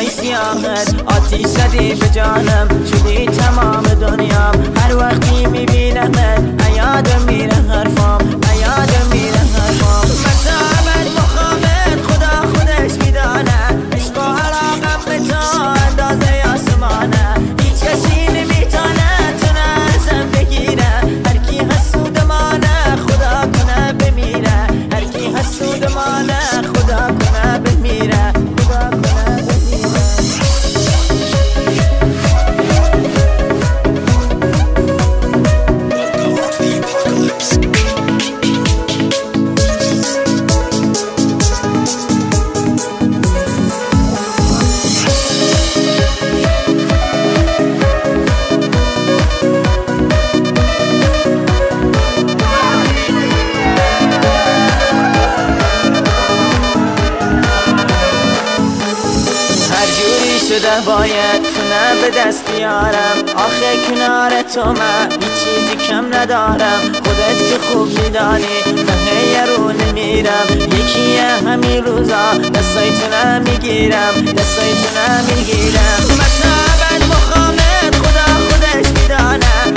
چشای سیاهت آتیش زدی به جانم، شدی تمام دنیام. هر وقتی میبینمت یادم میره حرفام، یادم میره حرفام. مثلا مخامت خدا خودش میدانه، عشق و علاقم به تو اندازه آسمانه. هیچ کسی نمیتونه تونه ازم بگیره، هر کی حسود مانه خدا کنه بمیره، هر کی حسود مانه خدا کنه بمیره، خدا کنه بمیره. شده باید تونه به دست بیارم، آخه کنار تو من هیچ چیزی کم ندارم. خودت که خوب میدانی من یه رو نمیرم، یکیه همین روزا دستای تو نمیگیرم، دستای تو نمیگیرم. مثلا مخامت خدا خودش میدانه،